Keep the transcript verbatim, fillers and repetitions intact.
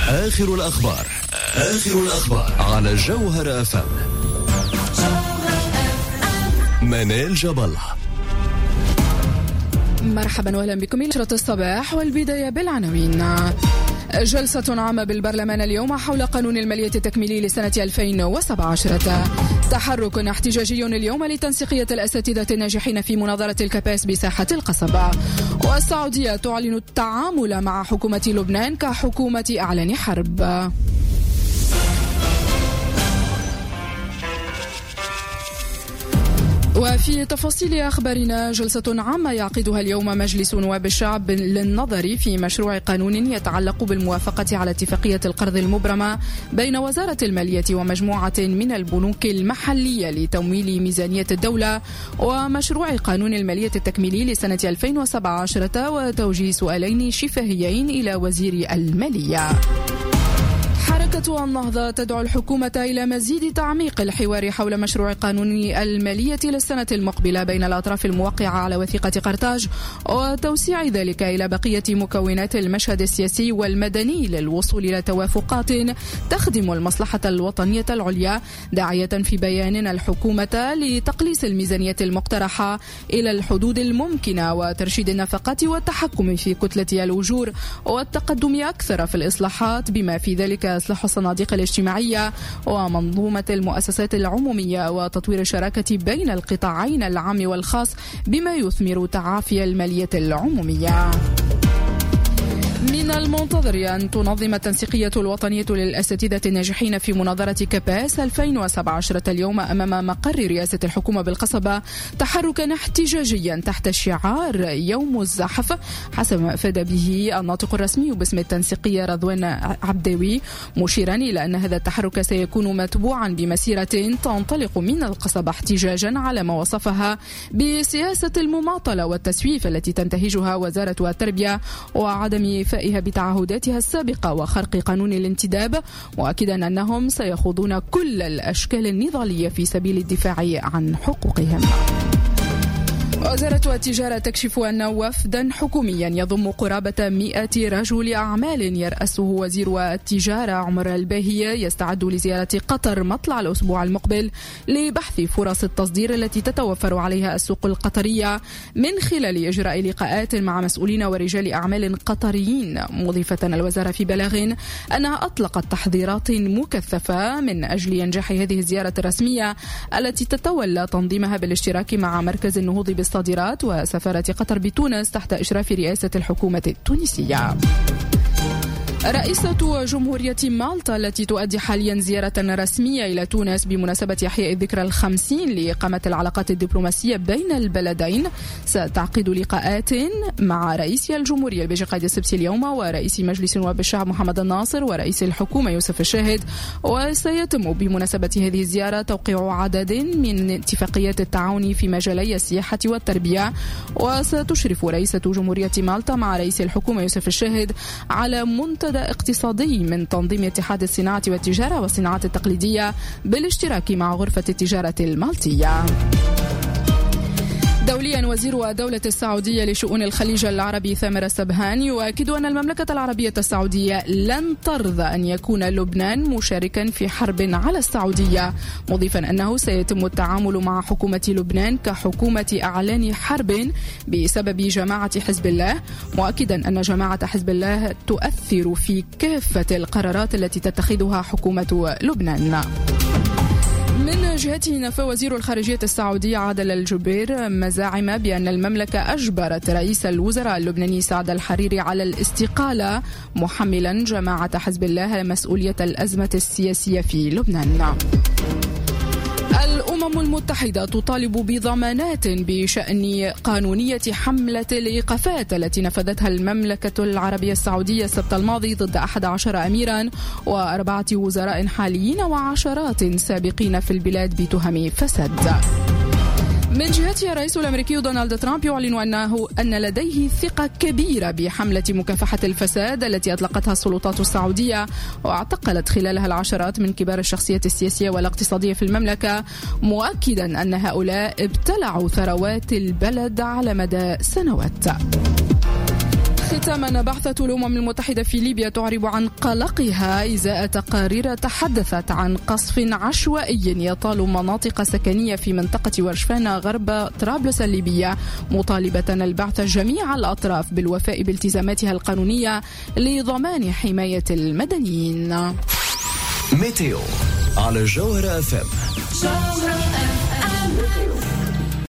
آخر الأخبار آخر الأخبار على جوهر أف أم. منال جبل. مرحبا وأهلا بكم إلى نشرة الصباح، والبداية بالعناوين. جلسة عامة بالبرلمان اليوم حول قانون المالية التكميلي لسنة ألفين وسبعة عشر. تحرك احتجاجي اليوم لتنسيقية الأساتذة الناجحين في مناظرة الكباس بساحة القصبة. والسعودية تعلن التعامل مع حكومة لبنان كحكومة أعلان حرب. وفي تفاصيل أخبارنا، جلسة عامة يعقدها اليوم مجلس نواب الشعب للنظر في مشروع قانون يتعلق بالموافقة على اتفاقية القرض المبرمة بين وزارة المالية ومجموعة من البنوك المحلية لتمويل ميزانية الدولة، ومشروع قانون المالية التكميلي لسنة ألفين وسبعة عشر، وتوجيه سؤالين شفهيين إلى وزير المالية. حركة النهضة تدعو الحكومة إلى مزيد تعميق الحوار حول مشروع قانون المالية للسنة المقبلة بين الأطراف الموقعة على وثيقة قرطاج، وتوسيع ذلك إلى بقية مكونات المشهد السياسي والمدني للوصول إلى توافقات تخدم المصلحة الوطنية العليا، داعية في بيان الحكومة لتقليص الميزانية المقترحة إلى الحدود الممكنة وترشيد النفقات والتحكم في كتلة الأجور والتقدم أكثر في الإصلاحات بما في ذلك إصلاح الصناديق الاجتماعية ومنظومة المؤسسات العمومية وتطوير الشراكة بين القطاعين العام والخاص بما يثمر تعافي المالية العمومية. من المنتظر أن تنظم التنسيقية الوطنية للأساتذة الناجحين في مناظرة كباس ألفين وسبعة عشر اليوم أمام مقر رئاسة الحكومة بالقصبة تحركا احتجاجيا تحت شعار يوم الزحف، حسب ما أفاد به الناطق الرسمي باسم التنسيقية رضوان عبداوي، مشيرا إلى أن هذا التحرك سيكون متبوعا بمسيرة تنطلق من القصبة احتجاجا على ما وصفها بسياسة المماطلة والتسويف التي تنتهجها وزارة التربية وعدم فائها بتعهداتها السابقة وخرق قانون الانتداب، مؤكدا أنهم سيخوضون كل الأشكال النضالية في سبيل الدفاع عن حقوقهم. وزارة التجارة تكشف أن وفدا حكوميا يضم قرابة مئة رجل أعمال يرأسه وزير التجارة عمر الباهية يستعد لزيارة قطر مطلع الأسبوع المقبل لبحث فرص التصدير التي تتوفر عليها السوق القطرية من خلال إجراء لقاءات مع مسؤولين ورجال أعمال قطريين، مضيفة الوزارة في بلاغ أنها أطلقت تحضيرات مكثفة من أجل إنجاح هذه الزيارة الرسمية التي تتولى تنظيمها بالاشتراك مع مركز النهوض بالصادرات وسفارة قطر بتونس تحت إشراف رئاسة الحكومة التونسية. رئيسة جمهورية مالطا التي تؤدي حاليا زيارة رسمية إلى تونس بمناسبة إحياء الذكرى الخمسين لإقامة العلاقات الدبلوماسية بين البلدين ستعقد لقاءات مع رئيس الجمهورية البيجي قايد السبسي اليوم ورئيس مجلس نواب الشعب محمد الناصر ورئيس الحكومة يوسف الشاهد، وسيتم بمناسبة هذه الزيارة توقيع عدد من اتفاقيات التعاون في مجالي السياحة والتربية. وستشرف رئيسة جمهورية مالطا مع رئيس الحكومة يوسف الشاهد على منتدى اقتصادي من تنظيم اتحاد الصناعة والتجارة والصناعات التقليدية بالاشتراك مع غرفة التجارة المالطية. دوليا، وزير دولة السعودية لشؤون الخليج العربي ثامر السبهان يؤكد أن المملكة العربية السعودية لن ترضى أن يكون لبنان مشاركا في حرب على السعودية، مضيفا أنه سيتم التعامل مع حكومة لبنان كحكومة أعلان حرب بسبب جماعة حزب الله، مؤكدا أن جماعة حزب الله تؤثر في كافة القرارات التي تتخذها حكومة لبنان. من جهته نفى وزير الخارجية السعودي عادل الجبير مزاعم بأن المملكة أجبرت رئيس الوزراء اللبناني سعد الحريري على الاستقالة، محملا جماعة حزب الله مسؤولية الأزمة السياسية في لبنان. الأمم المتحدة تطالب بضمانات بشأن قانونية حملة الإيقافات التي نفذتها المملكة العربية السعودية السبت الماضي ضد أحد عشر أميرا وأربعة وزراء حاليين وعشرات سابقين في البلاد بتهم فساد. من جهته الرئيس الأمريكي دونالد ترامب يعلن أنه أن لديه ثقة كبيرة بحملة مكافحة الفساد التي أطلقتها السلطات السعودية واعتقلت خلالها العشرات من كبار الشخصيات السياسية والاقتصادية في المملكة، مؤكدا أن هؤلاء ابتلعوا ثروات البلد على مدى سنوات. ختاما، بعثة الأمم المتحدة في ليبيا تعرب عن قلقها إزاء تقارير تحدثت عن قصف عشوائي يطال مناطق سكنية في منطقة ورشفانة غرب طرابلس الليبية، مطالبة البعث جميع الأطراف بالوفاء بالتزاماتها القانونية لضمان حماية المدنيين. ميتيو على جوهرة أف أم.